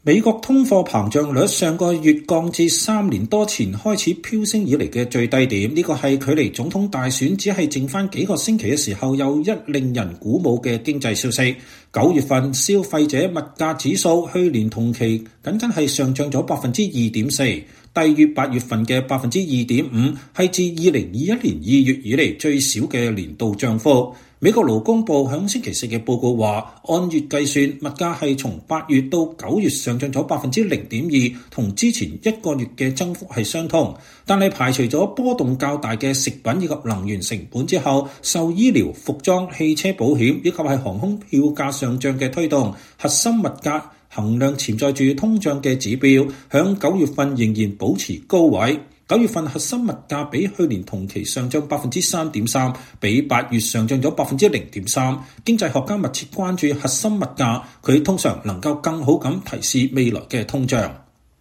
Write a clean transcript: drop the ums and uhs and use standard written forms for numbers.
美國通貨膨脹率上個月降至3年多前開始飆升以嚟嘅最低點，呢個係距離總統大選只係剩翻幾個星期嘅時候，有一令人鼓舞嘅經濟消息。9月份消費者物價指數去年同期僅係上漲咗2.4%，低於8月份嘅2.5%，係自2021年2月以嚟最少嘅年度漲幅。美國勞工部響星期四嘅報告話，按月計算，物價係從8月到9月上漲咗0.2%，同之前一個月嘅增幅係相同。但係排除咗波動較大嘅食品以及能源成本之後，受醫療、服裝、汽車保險以及係航空票價上漲嘅推動，核心物價衡量潛在住通脹嘅指標，響9月份仍然保持高位。9月份核心物價比去年同期上漲3.3%，比8月上漲咗0.3%。經濟學家密切關注核心物價，佢通常能夠更好咁提示未來嘅通脹。